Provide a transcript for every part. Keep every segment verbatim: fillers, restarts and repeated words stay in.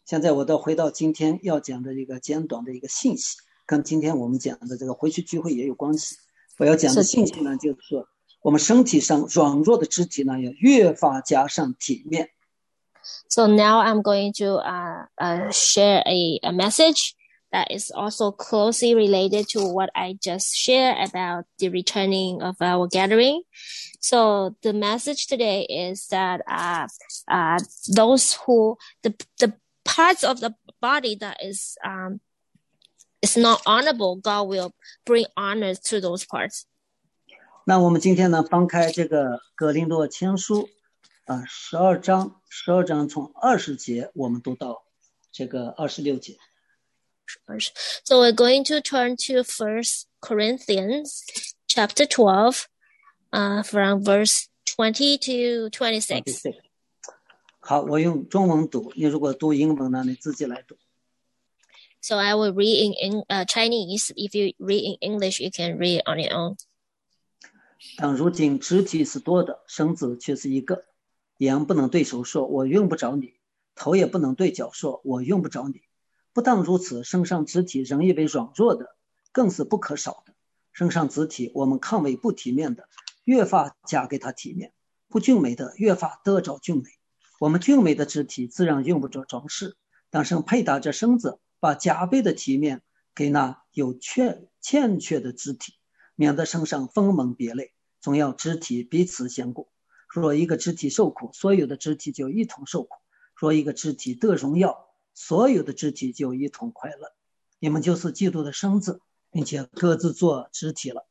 现在我倒回到今天要讲的一个简短的一个信息，跟今天我们讲的这个回去聚会也有关系。我要讲的信息呢，就是说我们身体上软弱的肢体呢，要越发加上体面。 So now I'm going to uh, uh, share a, a message that is also closely related to what I just shared about the returning of our gathering. So the message today is that uh, uh, those who the the parts of the body that is um is not honorable, God will bring honor to those parts. 那我们今天呢，翻开这个哥林多前书啊，十二章，十二章从二十节我们读到这个二十六节。 So we're going to turn to First Corinthians chapter twelve, uh, from verse twenty to twenty-six. 好，我用中文读，你如果读英文呢，你自己来读。 So I will read in, in uh, Chinese. If you read in English, you can read on your own. 但如今肢体是多的，身子却是一个。眼不能对手说我用不着你，头也不能对脚说我用不着你。不但如此，身上肢体仍以为软弱的，更是不可少的。身上肢体我们看为不体面的，越发加给他体面；不俊美的，越发得着俊美。我们俊美的肢体自然用不着装饰，但是配搭着身子，把加倍的体面给那有缺欠缺的肢体，免得身上分门别类，总要肢体彼此相顾。若一个肢体受苦，所有的肢体就一同受苦；若一个肢体得荣耀，所有的肢体就一同快乐。你们就是基督的身子，并且各自做肢体了。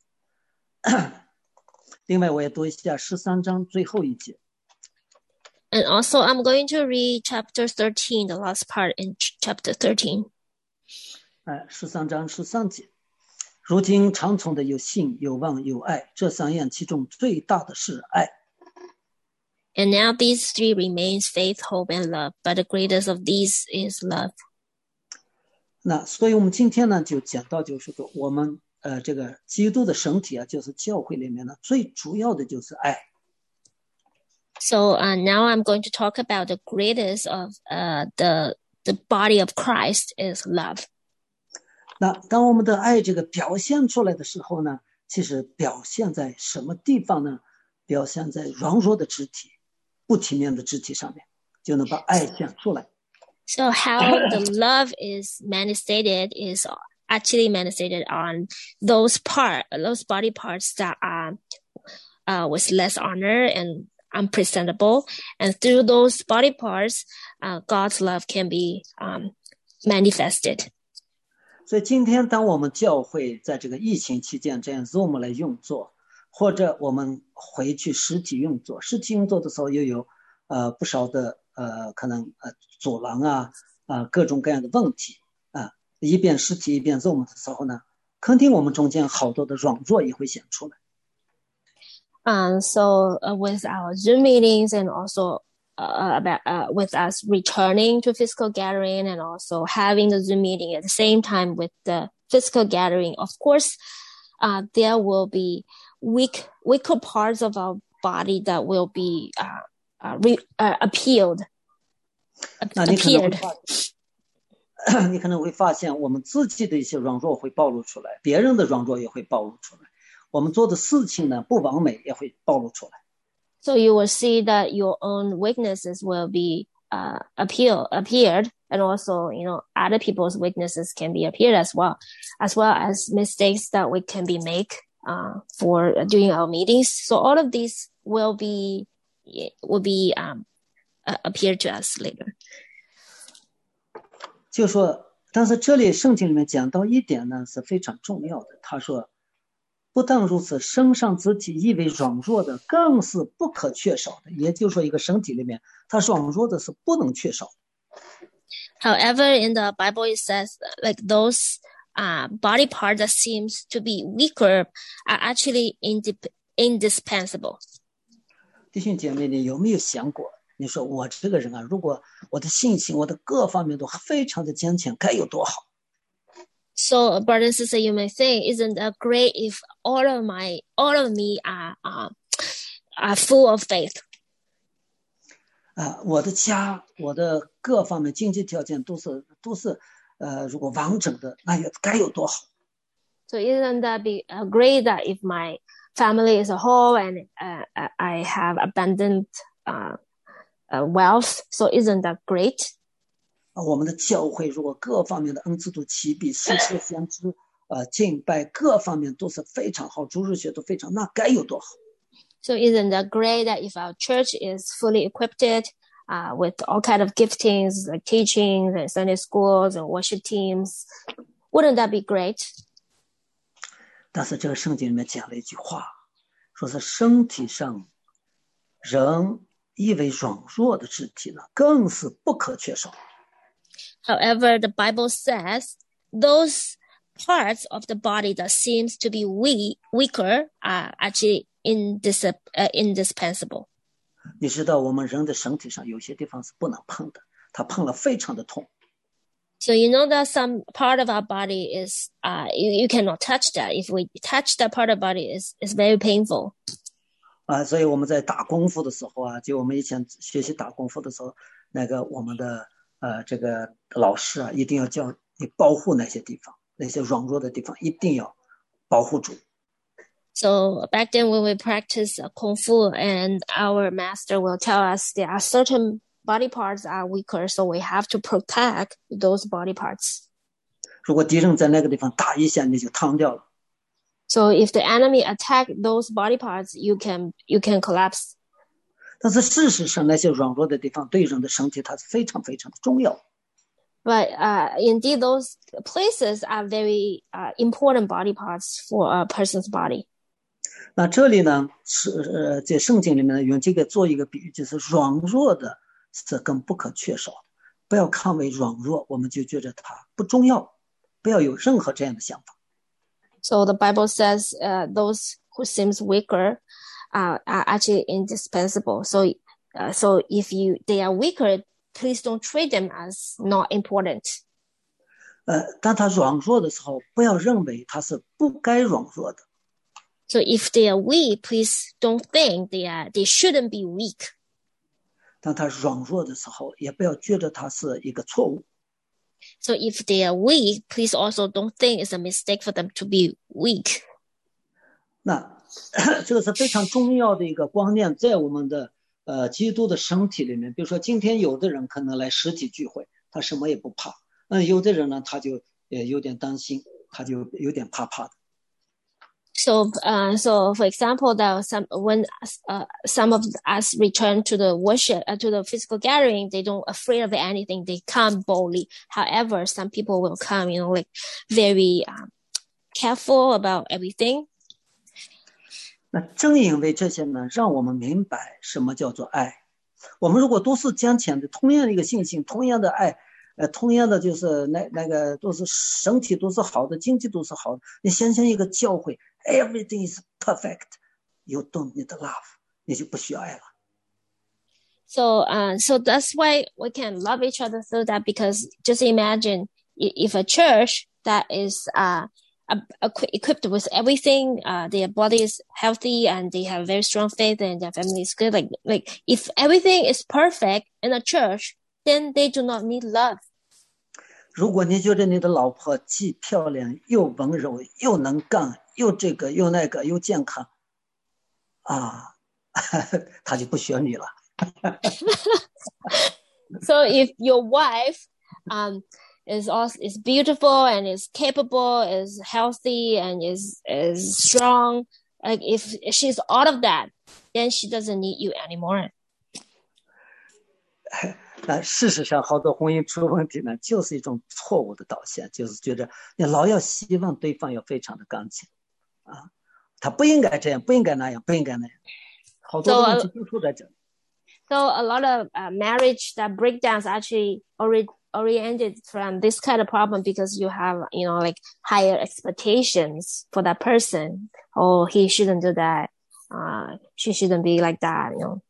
另外我也读一下十三章最后一节。 And also I'm going to read chapter thirteen, the last part in chapter thirteen. 哎，十三章十三节。如今常从的有信、有望、有爱，这三样其中最大的是爱。 And now these three remains faith, hope, and love, but the greatest of these is love. 那所以我们今天呢就讲到就是说我们呃这个基督的身体啊，就是教会里面呢最主要的就是爱。 So uh, now I'm going to talk about the greatest of uh, the the body of Christ is love. 那当我们的爱这个表现出来的时候呢，其实表现在什么地方呢？表现在软弱的肢体、不体面的肢体上面，就能把爱显出来。 So how the love is manifested is actually manifested on those part, those body parts that are uh, with less honor and unpresentable, and through those body parts, uh, God's love can be um, manifested. 所以今天当我们教会在这个疫情期间这样 Zoom 来运作，或者我们回去实体运作，实体运作的时候又有呃不少的呃可能呃阻拦啊啊、呃、各种各样的问题啊，一边实体一边 Zoom 的时候呢，肯定我们中间好多的软弱也会显出来。 Um, so uh, with our Zoom meetings and also uh, about uh, with us returning to physical gathering and also having the Zoom meeting at the same time with the physical gathering, of course, uh, there will be weak, weaker parts of our body that will be uh, uh, re, uh, appealed, appeared. 你可能会发现我们自己的一些软弱会暴露出来，别人的软弱也会暴露出来。我们做的事情呢，不完美也会暴露出来。 So you will see that your own weaknesses will be uh, appeal, appeared, and also, you know, other people's weaknesses can be appeared as well, as well as mistakes that we can be make uh, for doing our meetings. So all of these will be will be um, uh, appear to us later. 就说，但是这里圣经里面讲到一点呢是非常重要的，他说。不但如此，身上肢体以为软弱的，更是不可缺少的。也就是说，一个身体里面，它软弱的是不能缺少的。 However, in the Bible it says like those uh, body parts that seems to be weaker are actually indip- indispensable. 弟兄姐妹，你有没有想过？你说我这个人啊，如果我的信心、我的各方面都非常的坚强，该有多好？ So, brother and sister, you may think, isn't that great if all of my, all of me are, uh, are full of faith? 啊、我的家，我的各方面经济条件都是都是呃，如果完整的，那也该有多好。 So isn't that be uh, great that if my family is a whole and uh, I have abundant uh, uh, wealth, so isn't that great? 啊，我们的教会如果各方面的恩赐都齐备，诗词先知，呃，敬拜各方面都是非常好，主日学都非常，那该有多好。 So isn't that great that if our church is fully equipped uh, with all kind of giftings like teachings and Sunday schools and worship teams, wouldn't that be great? 但是这个圣经里面讲了一句话，说是身体上人因为软弱的肢体呢，更是不可缺少。 However, the Bible says those parts of the body that seems to be weak, weaker are actually indis- uh, indispensable. 你知道我们人的身体上有些地方是不能碰的，它碰了非常的痛。 So you know that some part of our body is, uh, you, you cannot touch that. If we touch that part of the body, is is very painful. 啊，所以我们在打功夫的时候啊，就我们以前学习打功夫的时候，那个我们的呃这个老师啊，一定要教你保护那些地方，那些软弱的地方一定要保护住。 So back then when we practice uh, Kung Fu and our master will tell us there are certain body parts are weaker, so we have to protect those body parts. 如果敌人在那个地方打一下，你就躺掉了。 So if the enemy attack those body parts, you can you can collapse. 但是事实上，那些软弱的地方对人的身体它是非常非常的重要。 But uh, indeed, those places are very uh, important body parts for a person's body. 那这里呢，是呃，在圣经里面呢，用这个做一个比喻，就是软弱的是更不可缺少的。不要看为软弱，我们就觉得它不重要，不要有任何这样的想法。 So the Bible says uh, those who seems weaker uh, are actually indispensable. So, uh, so if you they are weaker, please don't treat them as not important. 呃，当他软弱的时候，不要认为他是不该软弱的。 So if they are weak, please don't think they are they shouldn't be weak. 当他软弱的时候，也不要觉得他是一个错误。 So if they are weak, please also don't think it's a mistake for them to be weak. 那这个是非常重要的一个观念，在我们的呃基督的身体里面。比如说，今天有的人可能来实体聚会，他什么也不怕；嗯，有的人呢，他就也有点担心，他就有点怕怕的。 So, uh, so for example, that some when uh, some of us return to the worship uh, to the physical gathering, they don't afraid of anything. They come boldly. However, some people will come, you know, like very um, careful about everything. 那正因为这些呢，让我们明白什么叫做爱。我们如果都是讲前的同样的一个信心，同样的爱，呃，同样的就是那那个都是身体都是好的，经济都是好的。你想想一个教会 ，everything is perfect， you don't need love， 你就不需要爱了。 So, uh, so that's why we can love each other through that. Because just imagine if a church that is uh equipped with everything, uh, their body is healthy and they have very strong faith and their family is good. Like, like if everything is perfect in a church, then they do not need love. 如果你觉得你的老婆既漂亮又温柔又能干又这个又那个又健康，啊，她就不需要你了。 So if your wife, um, is also is beautiful and is capable, is healthy and is is strong. Like if she's all of that, then she doesn't need you anymore. 那事实上，好多婚姻出问题呢，就是一种错误的导向，就是觉得你老要希望对方要非常的刚强啊，他不应该这样，不应该那样，不应该那样，好多的问题就出在这里。 So a lot of uh, marriage that breakdowns actually already oriented from this kind of problem because you have, you know, like higher expectations for that person. Oh, he shouldn't do that. Uh, she shouldn't be like that, you know.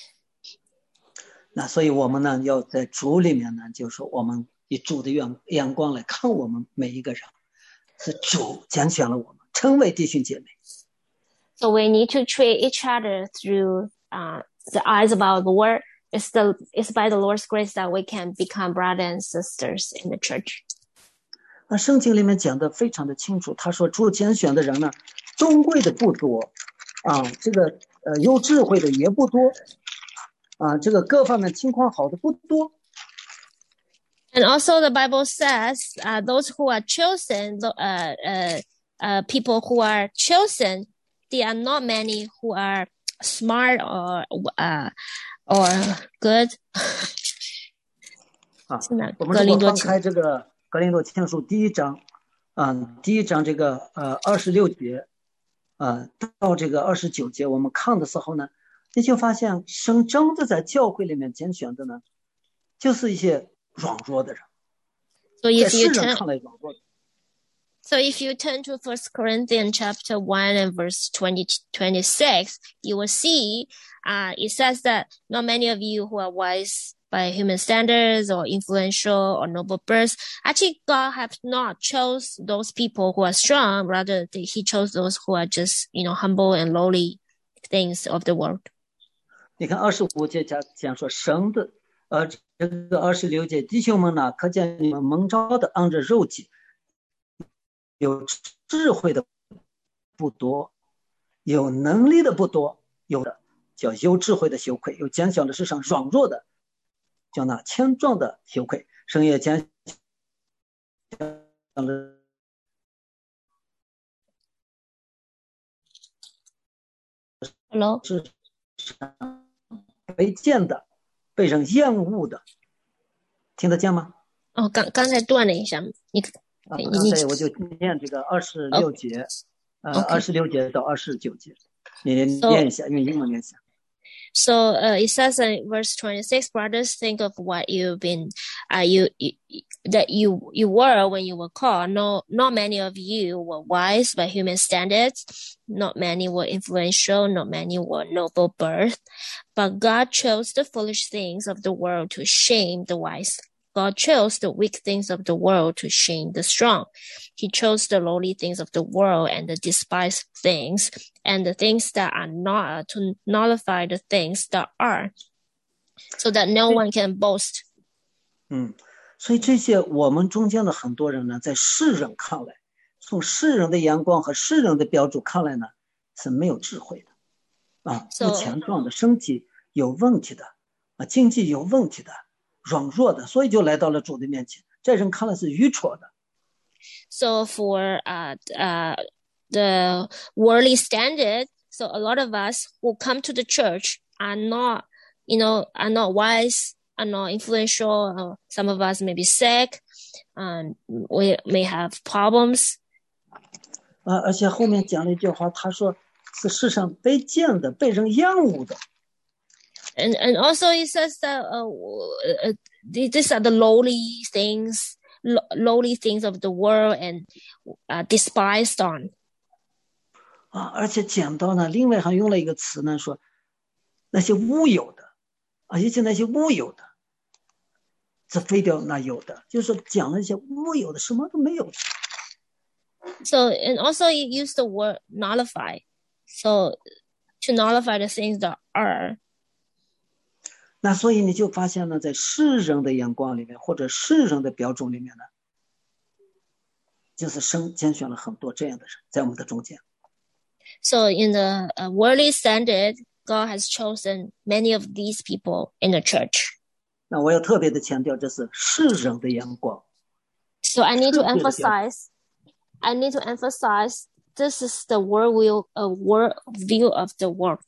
那所以我们呢，要在主里面呢，就是说我们以主的眼眼光来看我们每一个人，是主拣选了我们，成为弟兄姐妹。 So we need to treat each other through uh, the eyes of our Lord. it's the it's by the Lord's grace that we can become brothers and sisters in the church. 那圣经里面讲的非常的清楚，他说主拣选的人呢，中贵的不多啊，这个呃有智慧的也不多啊，这个各方面情况好的不多。 And also the Bible says, uh, those who are chosen, uh, uh, uh, people who are chosen, there are not many who are smart or uh, or good. 啊，我们如果翻开这个格林多前书第一章，啊，第一章这个呃二十六节，啊到这个二十九节，我们看的时候呢，你就发现神真的在教会里面拣选的呢，就是一些软弱的人， so if 在世 you 人 turn, 看来软弱的。 So if you turn to First Corinthians chapter one and verse twenty twenty-six, you will see uh, it says that not many of you who are wise by human standards or influential or noble birth, actually God have not chose those people who are strong, rather he chose those who are just, you know, humble and lowly things of the world. 你看二十五节讲讲说神的，呃，这个二十六节弟兄们呢，可见你们蒙召的按着肉体，有智慧的不多，有能力的不多，有的叫有智慧的羞愧，有拣选的世上软弱的，叫那强壮的羞愧。神也拣选了 Hello? 世上被见的，被人厌恶的，听得见吗？ 哦，刚刚才断了一下，你啊，刚才我就念这个二十六节， Okay. 呃，二十六节到二十九节，你念一下，用英文念一下。 So uh, it says in verse twenty-six, brothers, think of what you've been, uh, you, you that you you were when you were called. No, not many of you were wise by human standards. Not many were influential. Not many were noble birth. But God chose the foolish things of the world to shame the wise. God chose the weak things of the world to shame the strong. He chose the lowly things of the world and the despised things and the things that are not to nullify the things that are, so that no one can boast. 嗯，所以这些我们中间的很多人呢，在世人看来，从世人的眼光和世人的标准看来呢，是没有智慧的，啊，不强壮的，身体有问题的，啊，经济有问题的。软弱的，所以就来到了主的面前，在人看来是愚蠢的。 So for uh, uh, the worldly standard, so a lot of us who come to the church are not, you know, are not wise, are not influential. Uh, some of us may be sick, um, we may have problems. 啊，而且后面讲了一句话，他说是世上被见的、被人厌恶的。 And and also it says that uh, uh, these are the lowly things, lo- lowly things of the world and uh, despised on. 啊，而且讲到呢，另外还用了一个词呢，说那些无有的，啊，尤其那些无有的，这废掉那有的，就是说讲了一些无有的，什么都没有的。 So and also it used the word nullify, so to nullify the things that are. 那所以你就发现呢，在世人的眼光里面，或者世人的标准里面呢，就是神拣选了很多这样的人在我们的中间。 So in the uh, worldly standard, God has chosen many of these people in the church. 那我要特别的强调，这是世人的眼光。 So I need to emphasize, I need to emphasize, this is the world view, a world view of the world.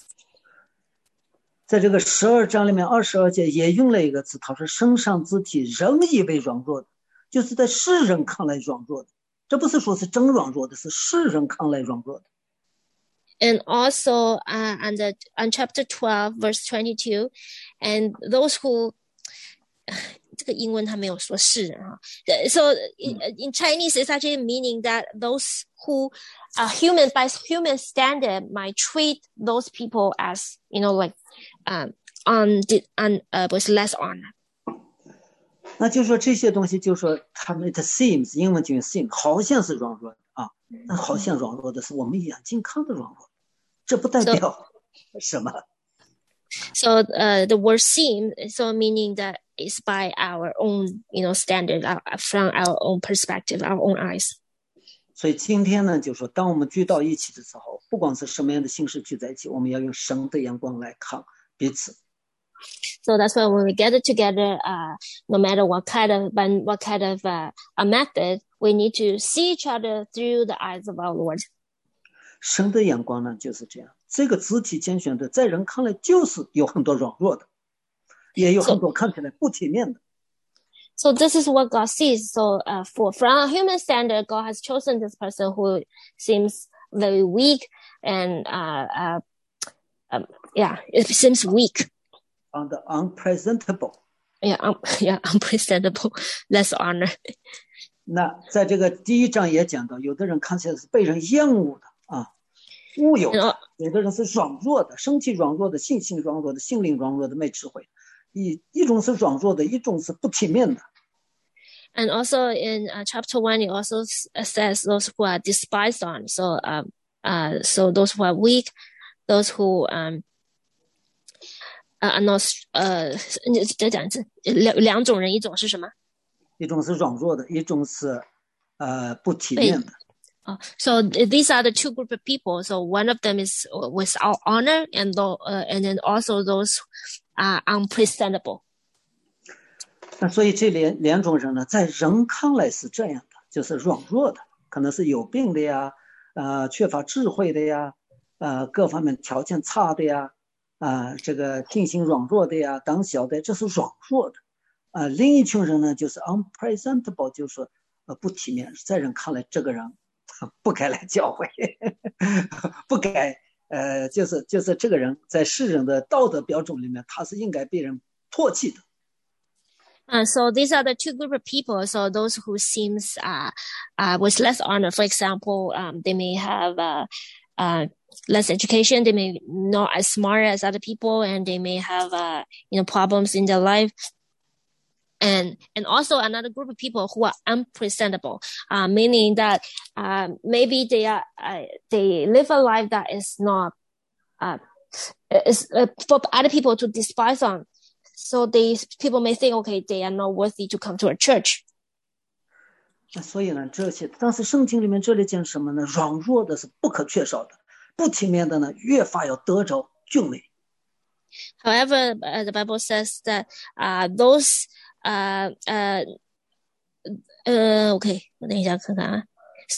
在这个十二章里面，二十二节也用了一个词，他说身上之体人以为软弱的，就是在世人看来软弱的，这不是说是真软弱的，是世人看来软弱的。 And also uh, on, the, on chapter twelve, verse twenty-two, and those who 这个英文他没有说世人哈 So in, in Chinese, it's actually meaning that those who are human by human standard might treat those people as, you know, like um, on, on uh, with less honor. 那就说这些东西，就说他们的 seems 英文就用 seem 好像是软弱的啊，那好像软弱的是我们眼睛看的软弱，这不代表什么。 So uh, the word seem, so meaning that it's by our own, you know, standard, uh, from our own perspective, our own eyes. 所以今天呢，就是说，当我们聚到一起的时候，不管是什么样的形式聚在一起，我们要用神的眼光来看彼此。 So that's why when we gather together, uh, no matter what kind of, by what kind of uh, a method, we need to see each other through the eyes of our Lord. 神的眼光呢就是这样，这个肢体拣选的，在人看来就是有很多软弱的，也有很多看起来不体面的。 So, so this is what God sees. So uh, for from a human standard, God has chosen this person who seems very weak and uh, uh, um, yeah, it seems weak. And unpresentable. Yeah, um, yeah, unpresentable. Less honor. 那在这个第一章也讲到，有的人看起来是被人厌恶的啊，物有的；有的人是软弱的，身体软弱的，性情软弱的，心灵软弱的，没智慧。一一种是软弱的，一种是不体面的。 And also in uh, chapter one, it also says those who are despised on. So, um, uh, so those who are weak, those who um, are not. 呃，再讲一次，两两种人，一种是什么？ 一种是软弱的，一种是呃不体面的。 Oh, so these are the two group of people. So one of them is without honor, and the, uh, and then also those are unpresentable. 那所以这两两种人呢，在人看来是这样的，就是软弱的，可能是有病的呀，呃，缺乏智慧的呀，呃，各方面条件差的呀，啊、呃，这个性情软弱的呀，胆小的，这是软弱的。啊、呃，另一群人呢，就是 unpresentable， 就是说呃不体面，在人看来这个人不该来教会，不该呃，就是就是这个人在世人的道德标准里面，他是应该被人唾弃的。 Uh, so these are the two group of people. So those who seems uh, uh, with less honor, for example, um, they may have uh, uh, less education. They may not as smart as other people, and they may have uh, you know problems in their life. And and also another group of people who are unpresentable, uh, meaning that uh, maybe they are uh, they live a life that is not uh, is uh, for other people to despise on. So these people may think, okay, they are not worthy to come to a church. 所以呢，这些，但是圣经里面这里讲什么呢？软弱的是不可缺少的，不体面的呢，越发要得着俊美。 However, uh, the Bible says that uh, those uh uh uh okay, 我等一下看看啊，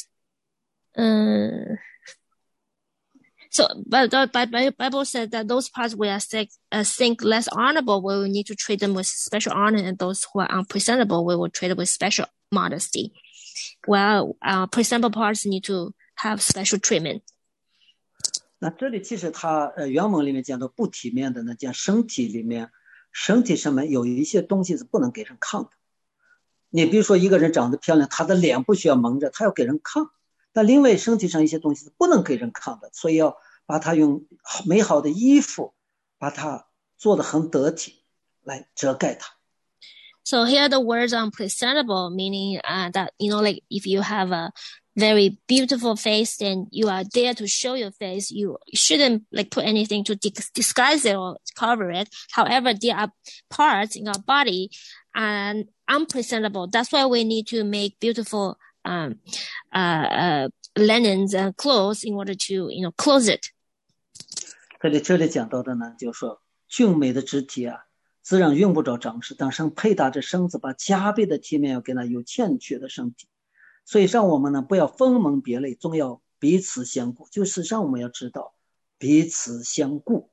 嗯。So, but the Bible said that those parts we are think, uh, think less honorable, we will need to treat them with special honor, and those who are unpresentable, we will treat them with special modesty. Well, uh, presentable parts need to have special treatment. 那这里其实他呃原文里面讲的不体面的呢，讲身体里面，身体上面有一些东西是不能给人看的。你比如说一个人长得漂亮，他的脸不需要蒙着，他要给人看。但另外身体上一些东西是不能给人看的，所以要把它用美好的衣服把它做得很得体来遮盖它。 So here the words unpresentable, meaning uh, that, you know, like if you have a very beautiful face, then you are there to show your face. You shouldn't like put anything to disguise it or cover it. However, there are parts in our body and unpresentable. That's why we need to make beautiful um, uh, uh, linens and clothes in order to, you know, close it. 这里这里讲到的呢，就是说俊美的肢体啊，自然用不着装饰，但神配搭着身子，把加倍的体面要给那有欠缺的身体。所以让我们呢不要分门别类，总要彼此相顾，就是让我们要知道彼此相顾。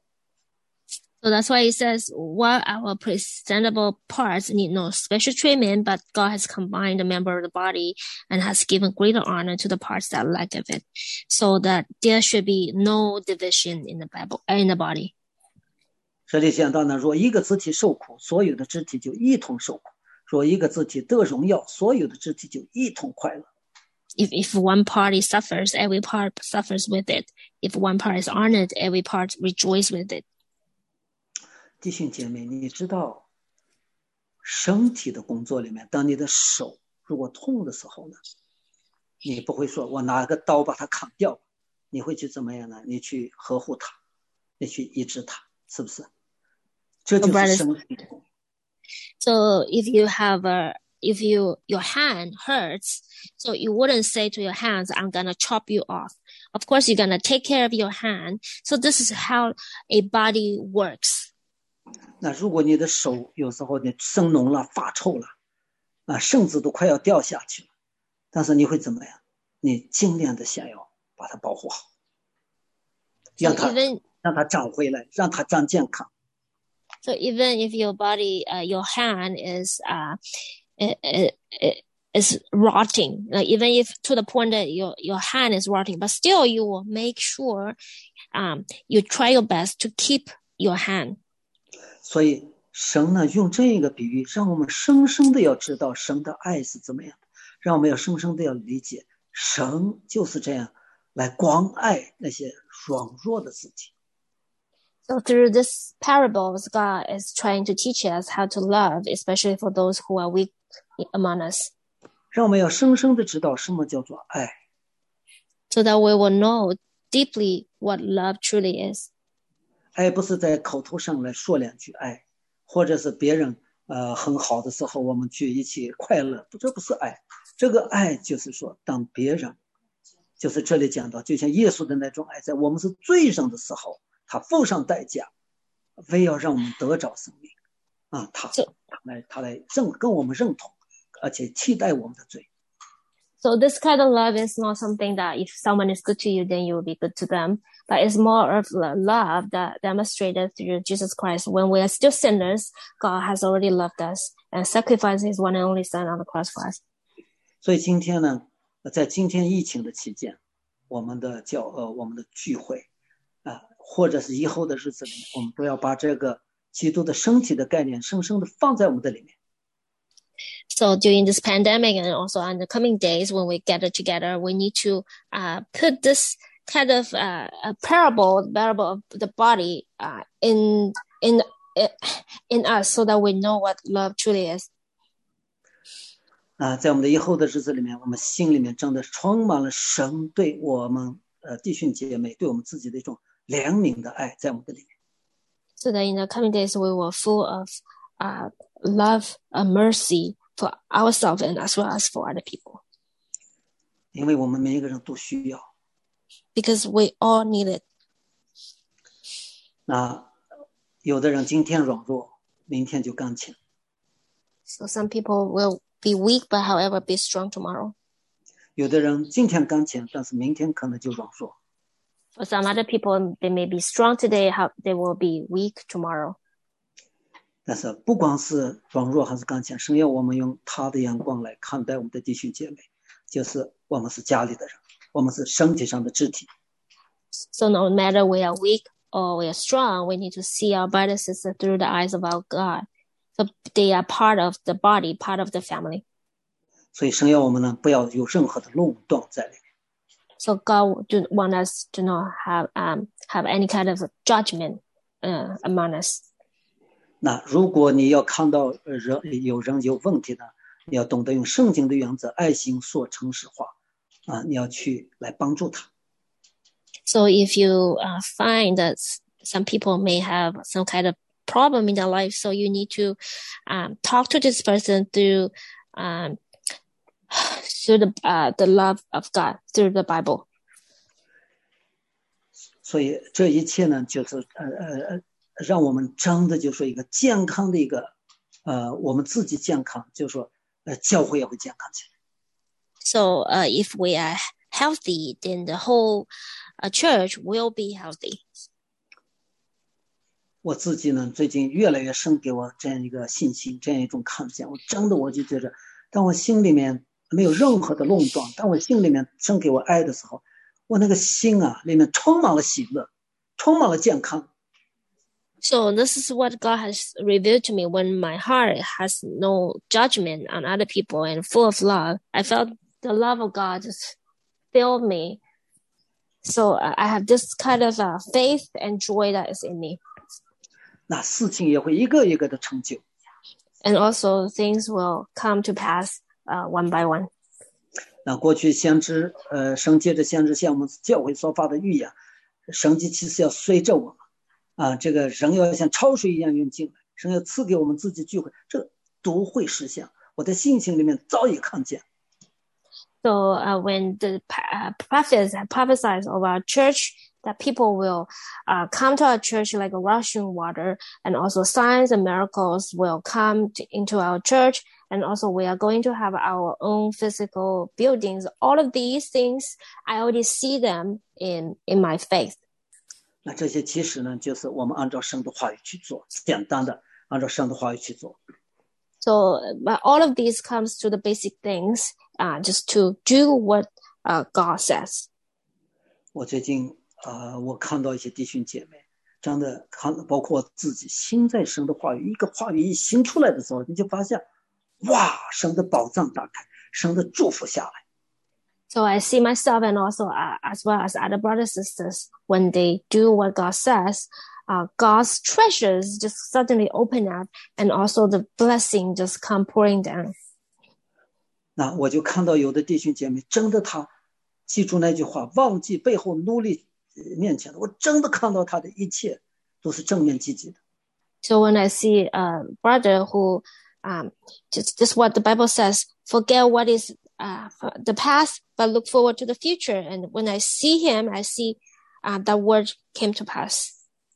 So that's why it says, while our presentable parts need no special treatment, but God has combined the member of the body and has given greater honor to the parts that lack of it, so that there should be no division in the Bible, in the body. 这里讲到呢，若一个肢体受苦，所有的肢体就一同受苦；若一个肢体得荣耀，所有的肢体就一同快乐。 If if one party suffers, every part suffers with it. If one part is honored, every part rejoices with it. 弟兄姐妹，你知道身体的工作里面，当你的手如果痛的时候呢，你不会说我拿个刀把它砍掉，你会去怎么样呢？你去呵护它，你去医治它，是不是？ 这 Your 就是 brothers. 生。 So if you have a, if you, your hand hurts, so you wouldn't say to your hands, I'm going to chop you off. Of course, you're going to take care of your hand. So this is how a body works. 那如果你的手有时候你生脓了、发臭了，啊，甚至都快要掉下去了，但是你会怎么样？你尽量的想要把它保护好， So 让它 even, 让它长回来，让它长健康。 so even if your body, uh, your hand is, uh, it, it, it, is rotting, like even if to the point that your, your hand is rotting, but still you will make sure, um, you try your best to keep your hand. 所以神呢，用这个比喻，让我们深深的要知道神的爱是怎么样的，让我们要深深的要理解，神就是这样来关爱那些软弱的自己。 So through this parables, God is trying to teach us how to love, especially for those who are weak among us, 让我们要深深的知道什么叫做爱。 so that we will know deeply what love truly is. 爱不是在口头上来说两句爱，或者是别人呃很好的时候我们去一起快乐，这不是爱。这个爱就是说，当别人，就是这里讲到，就像耶稣的那种爱，在我们是罪人的时候，他付上代价，为要让我们得着生命啊，他他来他来认跟我们认同，而且替代我们的罪。 So this kind of love is not something that if someone is good to you, then you will be good to them. But it's more of love that demonstrated through Jesus Christ. When we are still sinners, God has already loved us and sacrificed his one and only son on the cross for us. 所以今天呢，在今天疫情的期间，我们的教呃我们的聚会啊，或者是以后的日子里面，我们都要把这个基督的身体的概念深深的放在我们的里面。 So during this pandemic and also in the coming days when we gather together, we need to uh, put this kind of uh, a parable, parable of the body uh, in in in us, so that we know what love truly is. 啊，在我们的以后的日子里面，我们心里面真的充满了神对我们呃弟兄姐妹对我们自己的一种怜悯的爱，在我们的里面。 So that in the coming days we were full of uh, love and mercy for ourselves and as well as for other people. 因为我们每一个人都需要。 Because we all need it. 那有的人今天软弱，明天就刚强； So some people will be weak, but however be strong tomorrow. 有的人今天刚强，但是明天可能就软弱。 For some other people, they may be strong today, how they will be weak tomorrow. 但是不光是软弱还是刚强，神要我们用他的眼光来看待我们的弟兄姐妹，就是我们是家里的人，我们是身体上的肢体。 So no matter we are weak or we are strong, we need to see our brothers and sisters through the eyes of our God. So they are part of the body, part of the family. 所以神要我们呢，不要有任何的垄断在里面。 So God do want us to not have um have any kind of judgment uh, among us. 那如果你要看到人有人有问题呢，你要懂得用圣经的原则，爱心说诚实话啊，你要去来帮助他。 So if you uh, find that some people may have some kind of problem in their life, so you need to um, talk to this person through um, through the uh, the love of God through the Bible. 所以这一切呢，就是呃呃，让我们真的就说一个健康的一个呃，我们自己健康，就说呃，教会也会健康起来。 So uh, if we are healthy, then the whole uh, church will be healthy. 我自己呢，最近越来越深给我这样一个信心，这样一种看见。我真的我就觉着，当我心里面没有任何的垄断，当我心里面生给我爱的时候，我那个心啊，里面充满了喜乐，充满了健康。 So this is what God has revealed to me when my heart has no judgment on other people and full of love. I felt the love of God just filled me. So uh, I have this kind of uh, faith and joy that is in me. 那事情也会一个一个的成就。 And also things will come to pass uh, one by one. 那过去先知，呃，神借着先知向我们教会所发的预言，神迹其实要随着我们， 啊，这个神要像潮水一样涌进来，神要赐给我们自己聚会，这都会实现。我的心情里面早已看见。 So uh, when the uh, prophets have prophesied of our church, that people will uh, come to our church like a rushing water, and also signs and miracles will come to, into our church, and also we are going to have our own physical buildings. All of these things, I already see them in in my faith. 那这些其实呢，就是我们按照神的话语去做，简单的按照神的话语去做。 So, but all of these comes to the basic things, uh, just to do what uh, God says. 我最近呃，我看到一些弟兄姐妹，真的看，包括我自己，心在神的话语，一个话语一行出来的时候，你就发现，哇，神的宝藏打开，神的祝福下来。 So I see myself and also uh, as well as other brothers and sisters, when they do what God says, uh, God's treasures just suddenly open up, and also the blessing just come pouring down. 那我就看到有的弟兄姐妹，真的他记住那句话，忘记背后努力面前的，我真的看到他的一切都是正面积极的。 So when I see a brother who um, just just what the Bible says, forget what is uh, the past, but look forward to the future. And when I see him, I see uh, that word came to pass.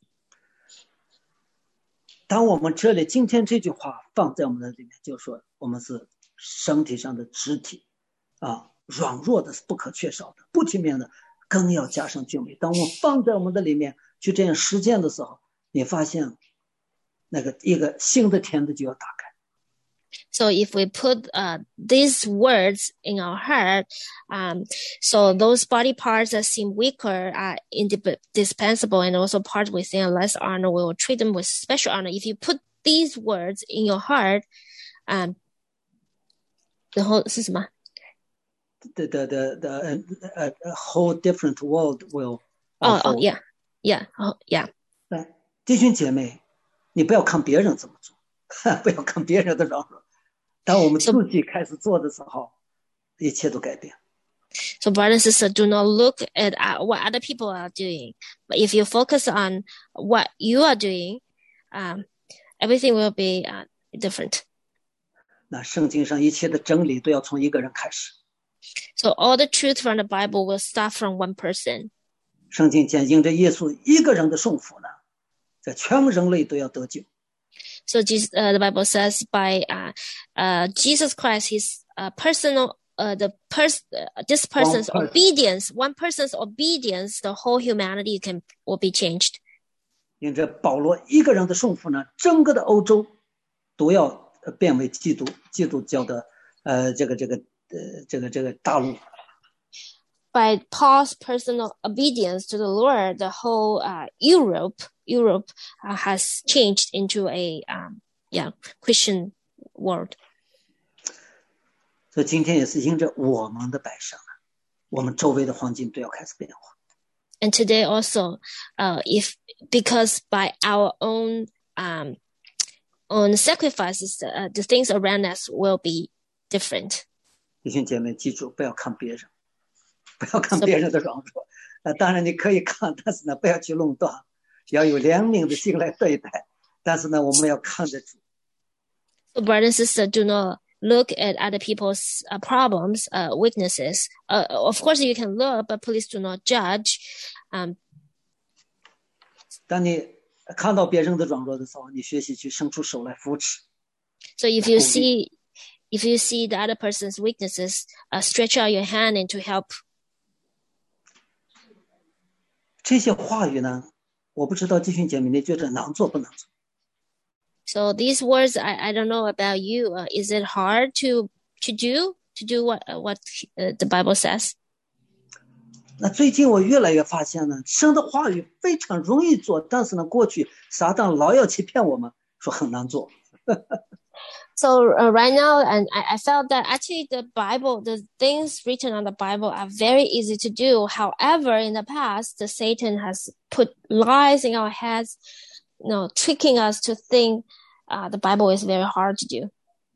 当我们这里今天这句话放在我们的里面，就是说我们是身体上的肢体啊，软弱的是不可缺少的，不体面的更要加上俊美。当我们放在我们的里面去这样实践的时候，你发现那个一个新的天的就要打开。 So if we put uh, these words in our heart, um, so those body parts that seem weaker are indispensable, and also parts within less honor, we will treat them with special honor. If you put these words in your heart, um, the whole 是什么 The the the the uh, a whole different world will. Oh, oh yeah, yeah, oh yeah. 弟兄姐妹，你不要看别人怎么做，不要看别人的软弱。当我们自己开始做的时候，一切都改变。 So brothers and sisters, do not look at uh, what other people are doing, but if you focus on what you are doing, um, everything will be uh, different. 那圣经上一切的真理都要从一个人开始。 So all the truth from the Bible will start from one person. 圣经讲因着耶稣一个人的顺服呢，在全人类都要得救。 So Jesus, uh, the Bible says by uh, uh, Jesus Christ, his uh, personal, uh, the pers- uh, this person's one person. obedience, one person's obedience, the whole humanity can will be changed. 因着保罗一个人的顺服呢，整个的欧洲都要变为基督基督教的呃这个这个呃这个这个大陆。 By Paul's personal obedience to the Lord, the whole uh, Europe Europe uh, has changed into a um, yeah Christian world. 所以今天也是因着我们的摆上啊，我们周围的环境都要开始变化。 And today also, uh, if because by our own um, own sacrifices, uh, the things around us will be different. 弟兄姐妹，记住不要看别人。不要看别人的软弱，呃，当然你可以看，但是呢，不要去论断，要有怜悯的心来对待。但是呢，我们要看得住。 So, brothers and sisters, do not look at other people's uh, problems, uh, weaknesses. Uh, of course, you can look, but please do not judge. Um, 当你看到别人的软弱的时候，你学习去伸出手来扶持。 So, if you see, if you see the other person's weaknesses, uh, stretch out your hand and to help. 这些话语呢，我不知道弟兄姐妹你觉得能做不能做。 So these words, I, I don't know about you. Uh, is it hard to to do to do what uh, what uh, the Bible says? 那最近我越来越发现呢，神的话语非常容易做，但是呢，过去撒旦老要欺骗我们，说很难做。 So uh, right now, and I, I felt that actually the Bible, the things written on the Bible are very easy to do. However, in the past, the Satan has put lies in our heads, you know, tricking us to think uh, the Bible is very hard to do.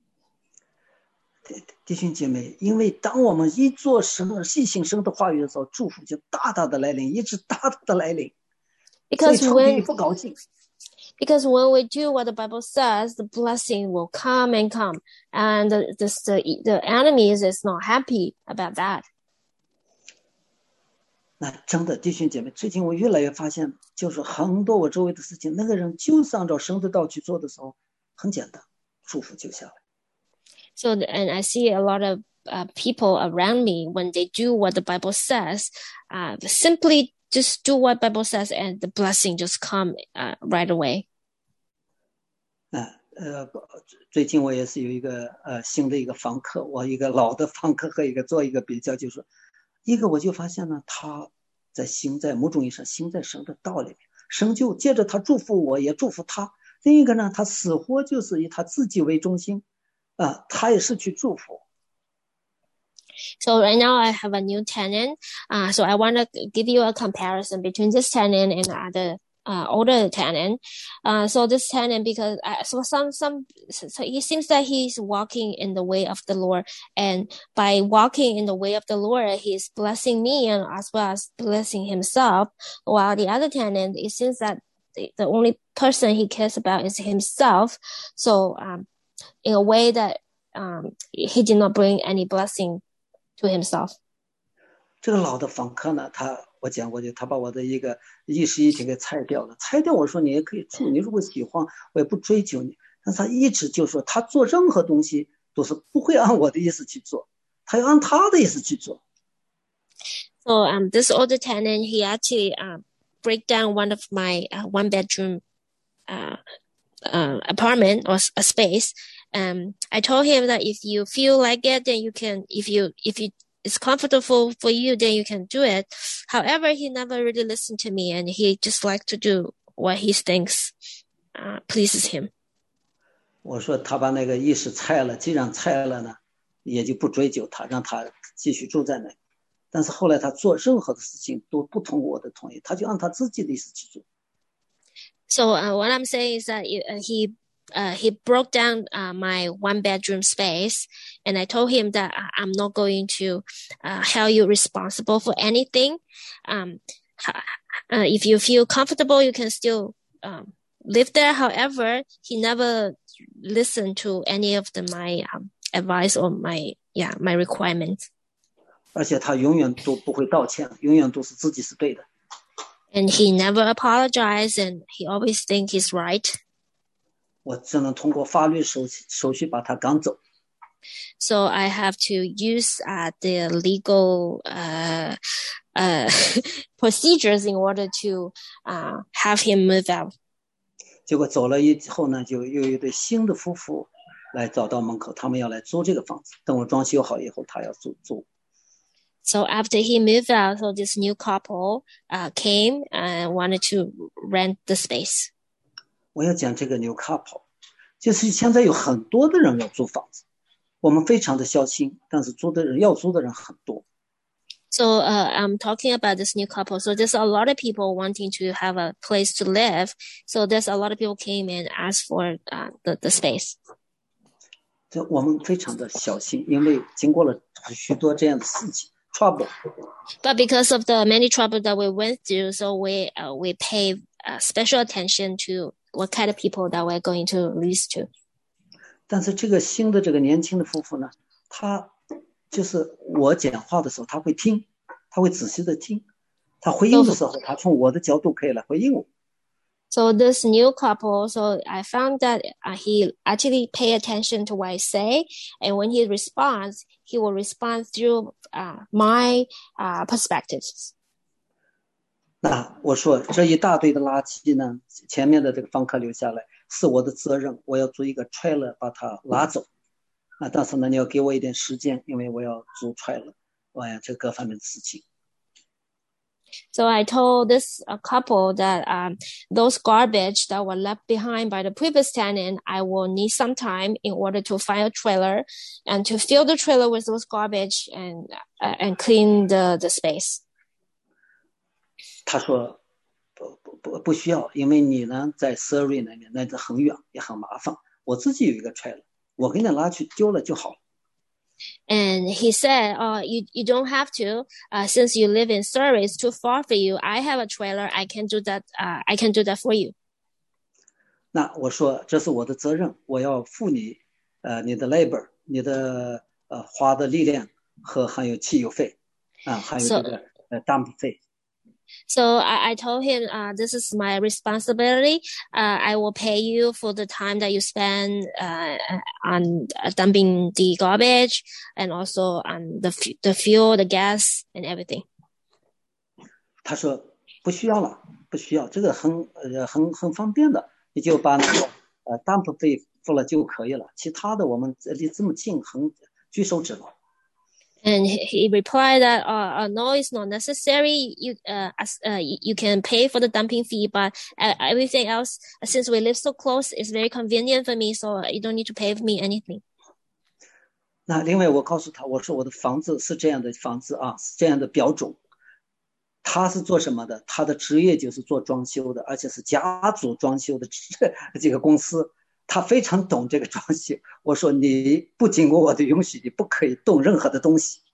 弟兄姐妹，因为当我们一做神细信神的话语的时候，祝福就大大的来临，一直大大的来临。 Because 所以仇敌 when 不高兴。 Because when we do what the Bible says, the blessing will come and come, and the the the, the enemies is not happy about that. 那真的弟兄姐妹，最近我越来越发现，就是很多我周围的事情，那个人就是按照神的道去做的时候，很简单，祝福就下来。 So, and I see a lot of uh, people around me when they do what the Bible says, uh, simply just do what Bible says, and the blessing just come uh, right away. 呃呃，最近我也是有一个呃新的一个访客，我一个老的访客和一个做一个比较，就是说，一个我就发现呢，他在行在某种意义上行在神的道里面，神就借着他祝福我，也祝福他。另一个呢，他死活就是以他自己为中心，啊、呃，他也是去祝福。 So right now I have a new tenant. Uh, so I want to give you a comparison between this tenant and other uh, older tenant. Uh, so this tenant, because I, so some some so he seems that he's walking in the way of the Lord, and by walking in the way of the Lord, he's blessing me and as well as blessing himself. While the other tenant, it seems that the, the only person he cares about is himself. So um, in a way that um, he did not bring any blessing to himself. 这个老的访客呢，他我讲过，就他把我的一个意识一体给拆掉了。拆掉，我说你也可以住，你如果喜欢，我也不追求你。但是他一直就说，他做任何东西都是不会按我的意思去做，他要按他的意思去做。 So um, this older tenant, he actually uh, break down one of my uh, one bedroom uh, uh, apartment or a space. Um, I told him that if you feel like it, then you can. If you if you it's comfortable for you, then you can do it. However, he never really listened to me, and he just liked to do what he thinks uh, pleases him. 我说他把那个意识拆了，既然拆了呢，也就不追究他，让他继续住在那里。但是后来他做任何的事情都不通过我的同意，他就按他自己的意思去做。 So uh, what I'm saying is that uh, he uh, he broke down uh, my one bedroom space, and I told him that I'm not going to uh, hold you responsible for anything. Um, uh, if you feel comfortable, you can still um, live there. However, he never listened to any of the my um, advice or my yeah my requirements. 而且他永远都不会道歉，永远都是自己是对的。 And he never apologized, and he always think he's right. 我只能通过法律手手续把他赶走。 So I have to use uh, the legal uh, uh, procedures in order to uh, have him move out. 结果走了以后呢，就又有一对新的夫妇来找到门口，他们要来租这个房子。等我装修好以后，他要租租。 So after he moved out, so this new couple uh, came and wanted to rent the space. 我要讲这个 new couple， 就是现在有很多的人要租房子，我们非常的小心，但是租的人要租的人很多。 So uh, I'm talking about this new couple. So there's a lot of people wanting to have a place to live. So there's a lot of people came and asked for uh, the the space. 这我们非常的小心，因为经过了许多这样的事情。Trouble. But because of the many trouble that we went through, so we uh, we pay uh, special attention to what kind of people that we're going to lease to. 但是这个新的这个年轻的夫妇呢，他就是我讲话的时候，他会听，他会仔细的听，他回应的时候，他从我的角度可以来回应我。 So this new couple, so I found that uh, he actually pay attention to what I say, and when he responds, he will respond through uh, my uh, perspectives. 那我说这一大堆的垃圾呢，前面的这个房客留下来是我的责任，我要租一个 trailer 把它拉走。啊，但是呢，你要给我一点时间，因为我要租 trailer， 我要这各方面的事情。 So I told this uh, couple that um, those garbage that were left behind by the previous tenant, I will need some time in order to find a trailer and to fill the trailer with those garbage and uh, and clean the the space. 他说不不不不需要，因为你呢在 Surrey 那边，那很远也很麻烦。我自己有一个 trailer， 我给你拉去丢了就好了。 And he said, "Oh, you you don't have to. Uh, since you live in Surrey, it's too far for you. I have a trailer. I can do that. Uh, I can do that for you." 那我说这是我的责任，我要付你，呃，你的 labor， 你的呃花的力量和还有汽油费，啊，还有这个呃 dump 费。 So I, I told him, uh, this is my responsibility. Uh, I will pay you for the time that you spend uh, on uh, dumping the garbage and also on the the fuel, the gas, and everything. 他说不需要了，不需要，这个很呃很很方便的，你就把那个呃 dump 费付了就可以了，其他的我们离这么近，很举手之劳。 And he replied that, uh, uh, no, it's not necessary. You, uh, as, uh, you can pay for the dumping fee, but uh, everything else, since we live so close, is very convenient for me. So you don't need to pay for me anything. 那另外我告诉他，我说我的房子是这样的房子啊，是这样的标准。他是做什么的？他的职业就是做装修的，而且是家族装修的这个公司。他非常懂这个装修。我说你不经过我的允许，你不可以动任何的东西。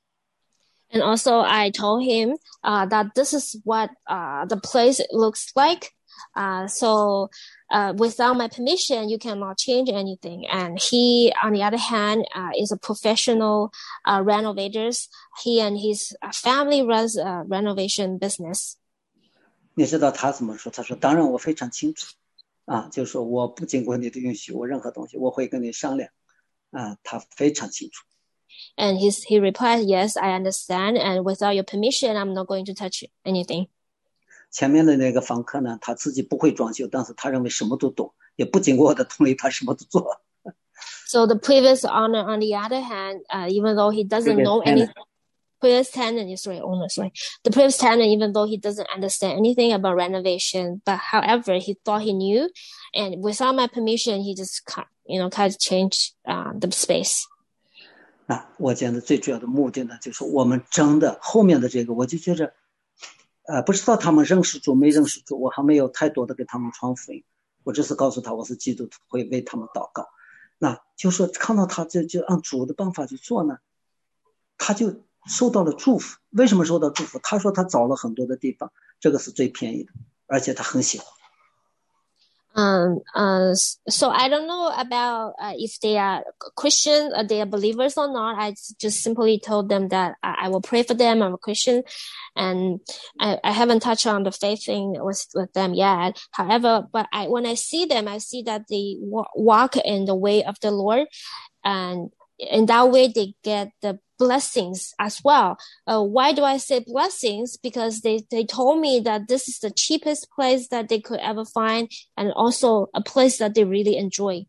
And also, I told him uh, that this is what uh, the place looks like. Uh, so, uh, without my permission, you cannot change anything. And he, on the other hand, uh, is a professional uh, renovators. He and his family runs a renovation business. 你知道他怎么说？他说：“当然，我非常清楚。”啊，就是说我不经过你的允许，我任何东西我会跟你商量。啊，他非常清楚。 And his, he replied, yes, I understand. And without your permission, I'm not going to touch anything. 前面的那个房客呢，他自己不会装修，但是他认为什么都懂，也不经过我的同意，他什么都做。 So the previous owner, on the other hand, uh, even though he doesn't know anything, previous tenant, sorry, owner, sorry, the previous tenant, even though he doesn't understand anything about renovation, but however, he thought he knew, and without my permission, he just, you know, kind of changed uh, the space. 那我讲的最主要的目的呢，就是我们真的后面的这个，我就觉着，呃，不知道他们认识主没认识主，我还没有太多的给他们传福音，我只是告诉他我是基督徒，会为他们祷告。那就说看到他就就按主的办法去做呢，他就受到了祝福。为什么受到祝福？他说他找了很多的地方，这个是最便宜的，而且他很喜欢。 Um, uh, so I don't know about uh, if they are Christian, or they are believers or not. I just simply told them that I, I will pray for them. I'm a Christian, and I, I haven't touched on the faith thing with, with them yet. However, but I, when I see them, I see that they walk in the way of the Lord, and in that way they get the blessings as well. Uh, why do I say blessings? Because they, they told me that this is the cheapest place that they could ever find, and also a place that they really enjoy.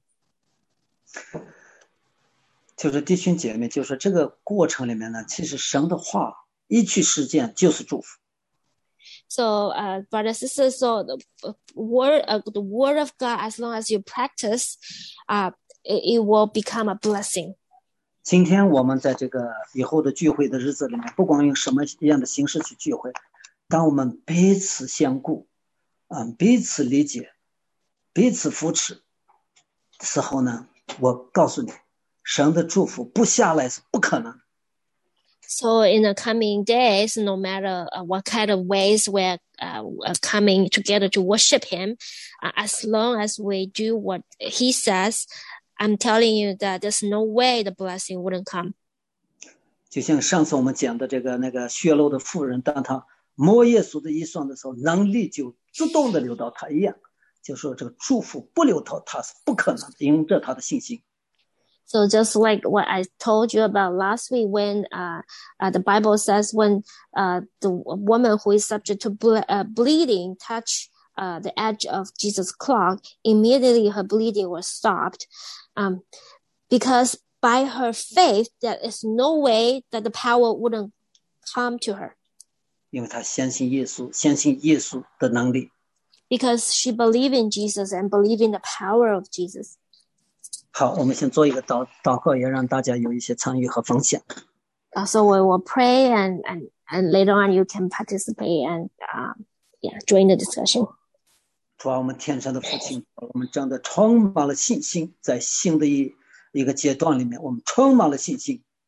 就是弟兄姐妹，就是这个过程里面呢，其实神的话一去实践就是祝福。 So, uh, brothers and sisters, so the word, uh, the word of God, as long as you practice, uh, it, it will become a blessing. 今天我们在这个以后的聚会的日子里面，不管用什么样的形式去聚会，当我们彼此相顾，嗯，彼此理解，彼此扶持的时候呢，我告诉你，神的祝福不下来是不可能。 So in the coming days, no matter uh, what kind of ways we're uh, coming together to worship Him, uh, as long as we do what He says, I'm telling you that there's no way the blessing wouldn't come. 就像上次我们讲的这个那个血漏的妇人，当她摸耶稣的衣裳的时候，能力就自动的流到她一样，就说这个祝福不流到她是不可能的，因着她的信心。 So just like what I told you about last week, when uh, uh, the Bible says when uh, the woman who is subject to ble- uh, bleeding touched uh, the edge of Jesus' cloth, immediately her bleeding was stopped. Um, because by her faith, there is no way that the power wouldn't come to her. 因为她相信耶稣，相信耶稣的能力。 Because she believed in Jesus and believed in the power of Jesus. 好，我们先做一个祷祷告，也让大家有一些参与和分享。 Uh, so we will pray, and, and, and later on you can participate and um, yeah, join the discussion. 主啊，我们天上的父亲，我们真的充满了信心，在新的一一个阶段里面，我们充满了信心。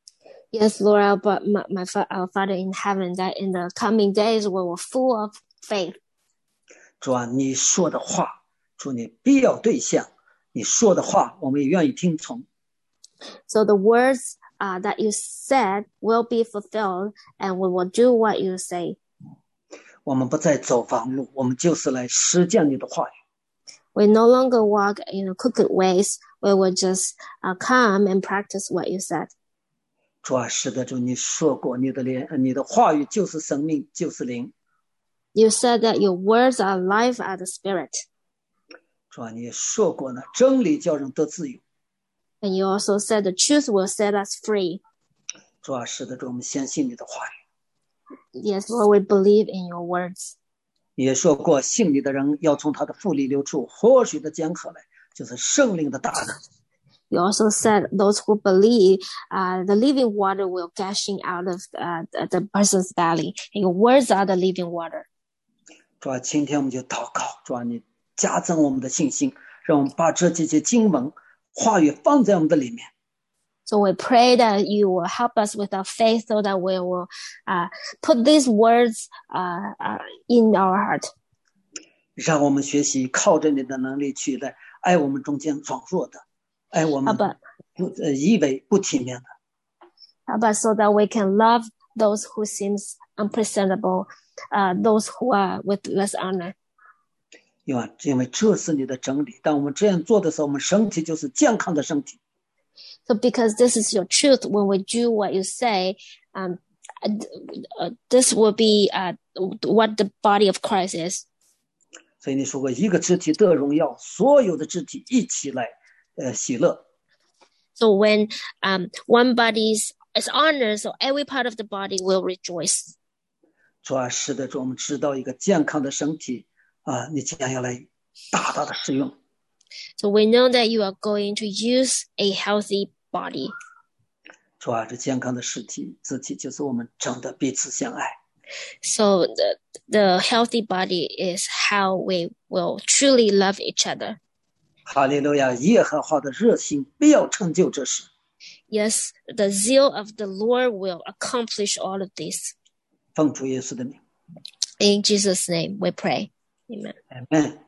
Yes, Lord, but my, my our Father in heaven, that in the coming days we were full of faith. 主啊，你说的话，主你必要兑现，你说的话我们也愿意听从。 So the words uh, that you said will be fulfilled, and we will do what you say. 我们不再走弯路，我们就是来实践你的话语。 We no longer walk in the crooked ways. We will just uh, come and practice what you said. 主啊，是的，主你说过，你的灵，你的话语就是生命，就是灵。 You said that your words are life, are the spirit. 主啊，你也说过呢，真理叫人得自由。 And you also said the truth will set us free. 主啊，是的，主我们相信你的话语。 Yes, Lord, we believe in your words. 也说过，信你的人要从他的腹里流出活水的江河来，就是圣灵的大能。 You also said those who believe, uh, the living water will gushing out of uh, the person's belly. And your words are the living water. 主啊，今天我们就祷告，主啊，你加增我们的信心，让我们把这几节经文话语放在我们的里面。 So we pray that you will help us with our faith so that we will uh, put these words uh, uh, in our heart. 让我们学习靠着你的能力去来爱我们中间软弱的，爱我们不呃以为不体面的。 How about so that we can love those who seems unpresentable, uh, those who are with less honor. 因为因为这是你的真理，当我们这样做的时候，我们身体就是健康的身体。 So because this is your truth, when we do what you say, um, uh, this will be uh, what the body of Christ is. 所以你说过，一个肢体得荣耀，所有的肢体一起来，呃，喜乐。 So when um, one body is honored, so every part of the body will rejoice. 主啊，是的，主，我们知道一个健康的身体啊，你将要来大大的使用。 So we know that you are going to use a healthy body. 主啊，这健康的肢体，肢体就是我们真的彼此相爱。 So the the healthy body is how we will truly love each other. 哈利路亚！耶和华的热心必要成就这事。 Yes, the zeal of the Lord will accomplish all of this. 奉主耶稣的名。 In Jesus' name we pray. Amen. Amen.